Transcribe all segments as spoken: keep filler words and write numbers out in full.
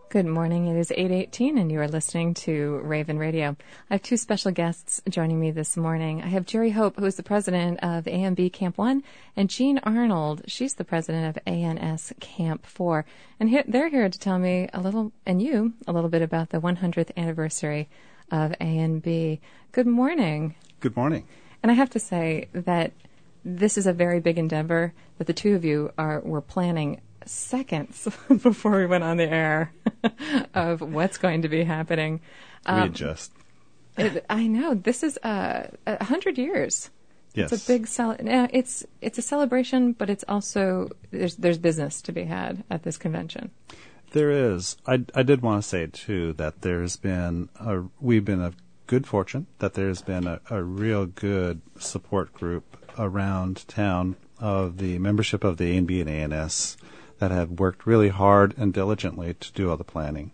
Good morning. It is eight eighteen, and you are listening to Raven Radio. I have two special guests joining me this morning. I have Jerry Hope, who is the president of A M B Camp one, and Jean Arnold. She's the president of A N S Camp four. And here, they're here to tell me a little, and you, a little bit about the one hundredth anniversary of A M B. Good morning. Good morning. And I have to say that this is a very big endeavor that the two of you are were planning seconds before we went on the air of what's going to be happening. Um, we adjust. It, I know this is a uh, hundred years. Yes, it's a big cel- It's it's a celebration, but it's also there's there's business to be had at this convention. There is. I I did want to say too that there's been a we've been a good fortune that there's been a, a real good support group around town of the membership of the A M B and A N S that have worked really hard and diligently to do all the planning.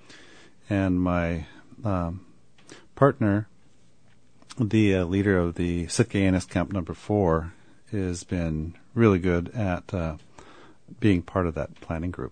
And my um, partner, the uh, leader of the Sitka A N S Camp Number Four, has been really good at uh, being part of that planning group.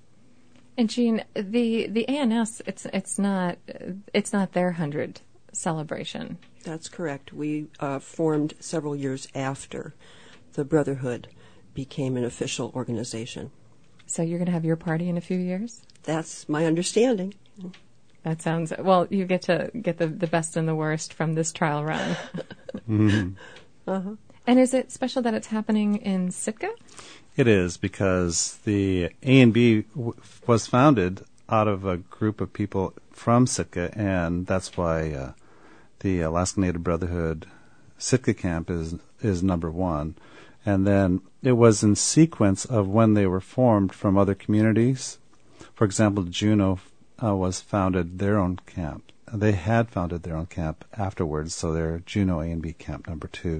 And Jean, the the A N S, it's it's not it's not their hundred celebration. That's correct. We uh, formed several years after the Brotherhood became an official organization. So you're going to have your party in a few years? That's my understanding. That sounds, well, you get to get the, the best and the worst from this trial run. mm-hmm. Uh-huh. And is it special that it's happening in Sitka? It is, because the A and B w- was founded out of a group of people from Sitka, and that's why uh, the Alaska Native Brotherhood Sitka Camp is is number one. And then it was in sequence of when they were formed from other communities. For example, Juneau uh, was founded their own camp. They had founded their own camp afterwards, so they're Juneau A and B Camp Number Two,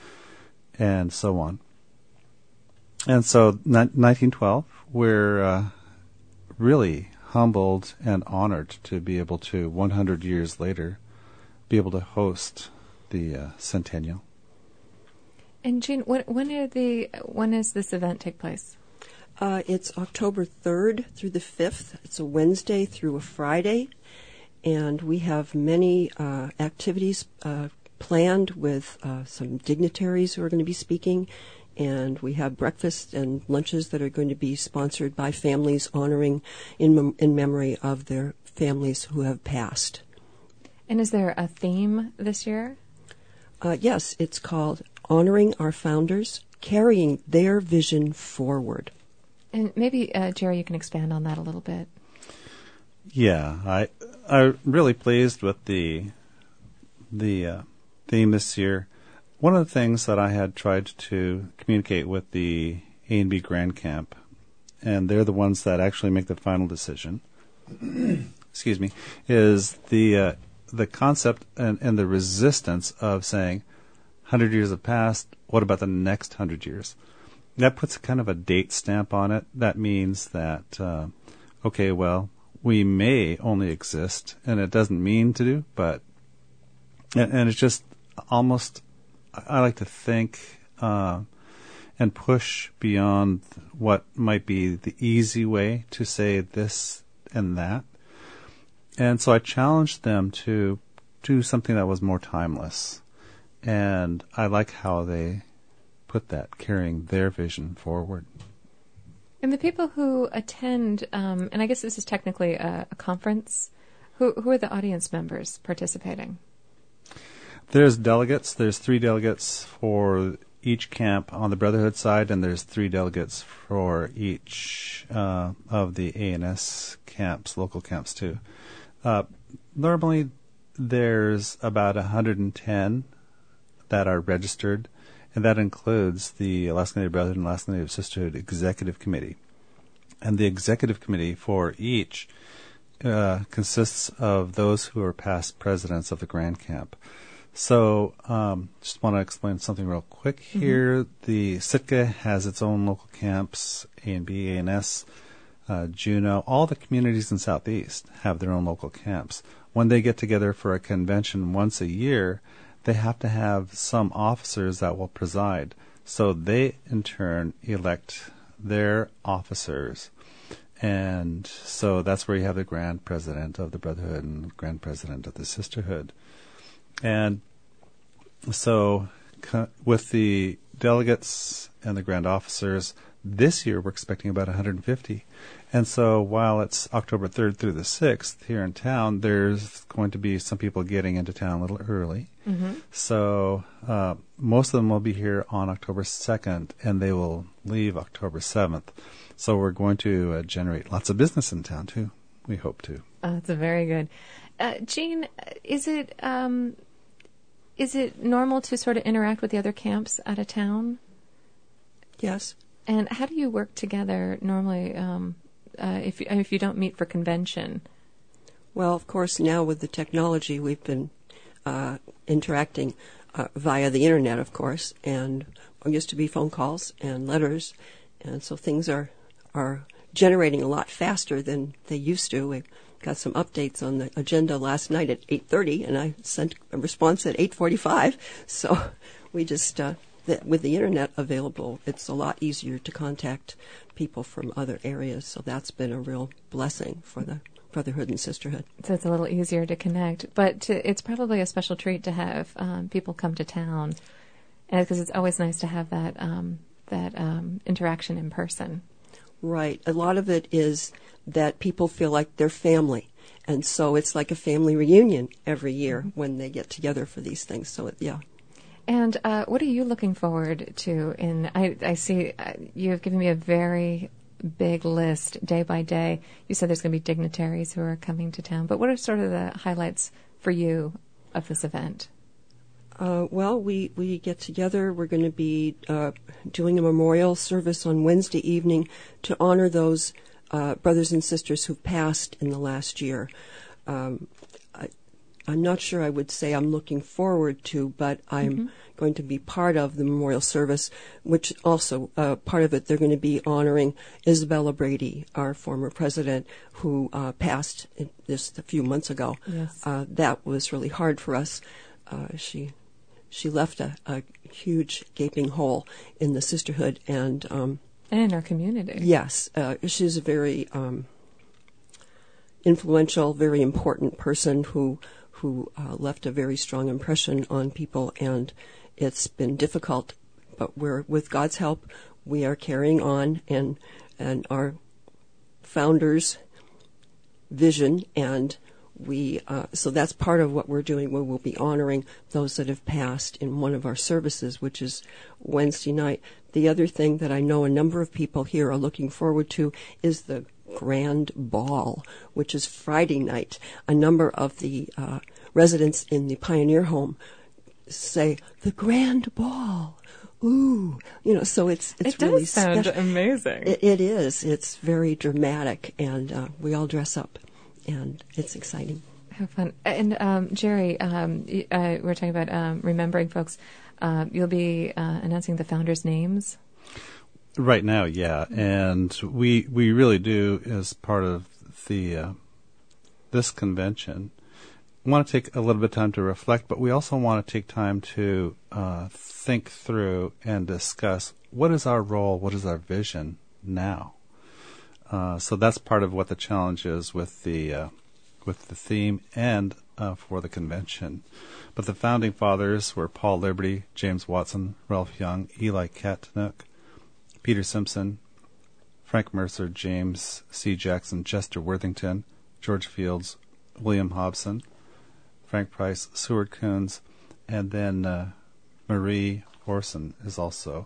and so on. And so, ni- nineteen twelve, we're uh, really humbled and honored to be able to, one hundred years later, be able to host the uh, centennial. And Jean, when when are the when does this event take place? Uh, it's October third through the fifth. It's a Wednesday through a Friday, and we have many uh, activities uh, planned with uh, some dignitaries who are going to be speaking, and we have breakfast and lunches that are going to be sponsored by families honoring in mem- in memory of their families who have passed. And is there a theme this year? Uh, yes, it's called Honoring Our Founders, Carrying Their Vision Forward. And maybe, uh, Jerry, you can expand on that a little bit. Yeah, I, I'm really pleased with the the uh, theme this year. One of the things that I had tried to communicate with the A and B Grand Camp, and they're the ones that actually make the final decision, excuse me, is the uh, the concept and, and the resistance of saying, hundred years have passed, what about the next hundred years? That puts kind of a date stamp on it. That means that, uh, okay, well, we may only exist, and it doesn't mean to do, but, and, and it's just almost, I like to think uh, and push beyond what might be the easy way to say this and that. And so I challenged them to do something that was more timeless. And I like how they put that, carrying their vision forward. And the people who attend, um, and I guess this is technically a, a conference, who, who are the audience members participating? There's delegates. There's three delegates for each camp on the Brotherhood side, and there's three delegates for each uh, of the A N S camps, local camps too. Uh, normally, there's about one hundred ten that are registered, and that includes the Alaska Native Brotherhood and Alaska Native Sisterhood Executive Committee. And the Executive Committee for each uh, consists of those who are past presidents of the Grand Camp. So um, just want to explain something real quick here. Mm-hmm. The Sitka has its own local camps, A and B, A N S, uh, Juneau. All the communities in Southeast have their own local camps. When they get together for a convention once a year, they have to have some officers that will preside. So they, in turn, elect their officers. And so that's where you have the Grand President of the Brotherhood and Grand President of the Sisterhood. And so co- with the delegates and the Grand Officers, this year we're expecting about one hundred fifty. And so while it's October third through the sixth here in town, there's going to be some people getting into town a little early. Mm-hmm. So uh, most of them will be here on October second, and they will leave October seventh. So we're going to uh, generate lots of business in town, too. We hope to. Oh, that's a very good. Uh, Jean, is it um, is it normal to sort of interact with the other camps out of town? Yes. And how do you work together normally um, uh, if, if you don't meet for convention? Well, of course, now with the technology, we've been uh, interacting uh, via the Internet, of course, and it used to be phone calls and letters, and so things are are generating a lot faster than they used to. We got some updates on the agenda last night at eight thirty, and I sent a response at eight forty-five. So we just, uh, the, with the Internet available, it's a lot easier to contact people from other areas. So that's been a real blessing for the Brotherhood and Sisterhood. So it's a little easier to connect. But to, it's probably a special treat to have um, people come to town, because it's always nice to have that, um, that um, interaction in person. Right. A lot of it is that people feel like they're family. And so it's like a family reunion every year mm-hmm. when they get together for these things. So, it, yeah. And uh, what are you looking forward to? In I, I see uh, you have given me a very big list day by day. You said there's going to be dignitaries who are coming to town. But what are sort of the highlights for you of this event? Uh, well, we, we get together. We're going to be uh, doing a memorial service on Wednesday evening to honor those uh, brothers and sisters who've passed in the last year. Um, I, I'm not sure I would say I'm looking forward to, but I'm mm-hmm. going to be part of the memorial service, which also, uh, part of it, they're going to be honoring Isabella Brady, our former president, who uh, passed in, just a few months ago. Yes. Uh, that was really hard for us. Uh, she... She left a, a huge gaping hole in the sisterhood and um, and in our community. Yes, uh, she's a very um, influential, very important person who who uh, left a very strong impression on people, and it's been difficult. But we're with God's help, we are carrying on, and and our founders' vision and. We uh, so that's part of what we're doing. We will be honoring those that have passed in one of our services, which is Wednesday night. The other thing that I know a number of people here are looking forward to is the Grand Ball, which is Friday night. A number of the uh, residents in the Pioneer Home say, the Grand Ball. Ooh, you know, so it's it's it really does sound special. Amazing. It, it is. It's very dramatic, and uh, we all dress up. And it's exciting. How fun. And um, Jerry, um, uh, we're talking about um, remembering folks. Uh, you'll be uh, announcing the founders' names? Right now, yeah. And we we really do, as part of the uh, this convention, want to take a little bit of time to reflect, but we also want to take time to uh, think through and discuss what is our role, what is our vision now. Uh, so that's part of what the challenge is with the uh, with the theme and uh, for the convention. But the founding fathers were Paul Liberty, James Watson, Ralph Young, Eli Katnook, Peter Simpson, Frank Mercer, James C. Jackson, Chester Worthington, George Fields, William Hobson, Frank Price, Seward Coons, and then uh, Marie Orson is also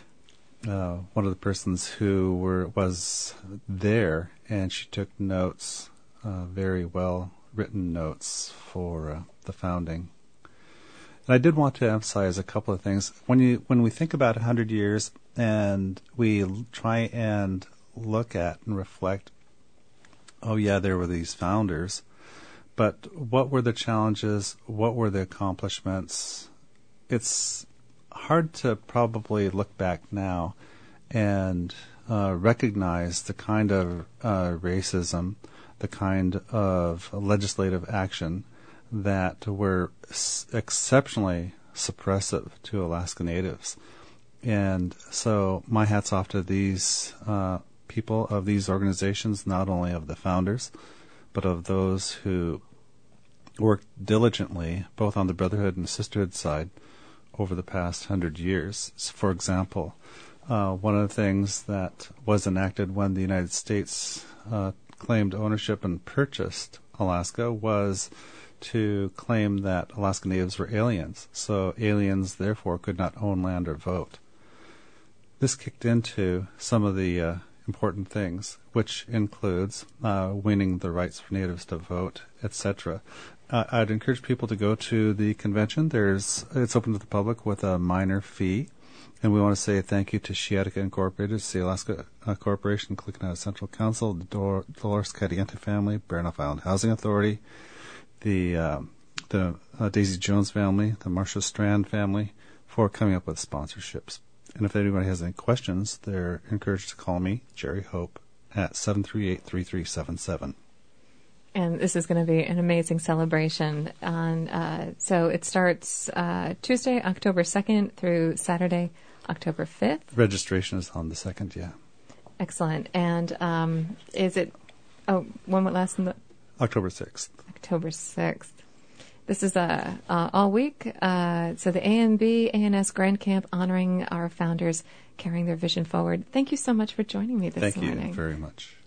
Uh, one of the persons who were was there, and she took notes, uh, very well written notes for uh, the founding. And I did want to emphasize a couple of things. When you when we think about a hundred years, and we l- try and look at and reflect, oh yeah, there were these founders, but what were the challenges? What were the accomplishments? It's hard to probably look back now and uh, recognize the kind of uh, racism, the kind of legislative action that were s- exceptionally suppressive to Alaska Natives. And so my hat's off to these uh, people of these organizations, not only of the founders, but of those who worked diligently, both on the brotherhood and sisterhood side, over the past hundred years. For example, uh, one of the things that was enacted when the United States uh, claimed ownership and purchased Alaska was to claim that Alaska Natives were aliens, so aliens therefore could not own land or vote. This kicked into some of the uh, important things, which includes uh, winning the rights for Natives to vote, et cetera. Uh, I'd encourage people to go to the convention. There's it's open to the public with a minor fee, and we want to say thank you to Shiatica Incorporated, the Alaska uh, Corporation, Clicknett Central Council, the Dor- Dolores Cadiente family, Baranof Island Housing Authority, the uh, the uh, Daisy Jones family, the Marcia Strand family, for coming up with sponsorships. And if anybody has any questions, they're encouraged to call me, Jerry Hope, at seven three eight, three three seven seven. And this is going to be an amazing celebration. On uh, so it starts uh, Tuesday, October second through Saturday, October fifth. Registration is on the second, yeah. Excellent. And um, is it, oh, when will it last? In the, October sixth. October sixth. This is uh, uh, all week. Uh, so the A M B A N S Grand Camp honoring our founders, carrying their vision forward. Thank you so much for joining me this Thank morning. Thank you very much.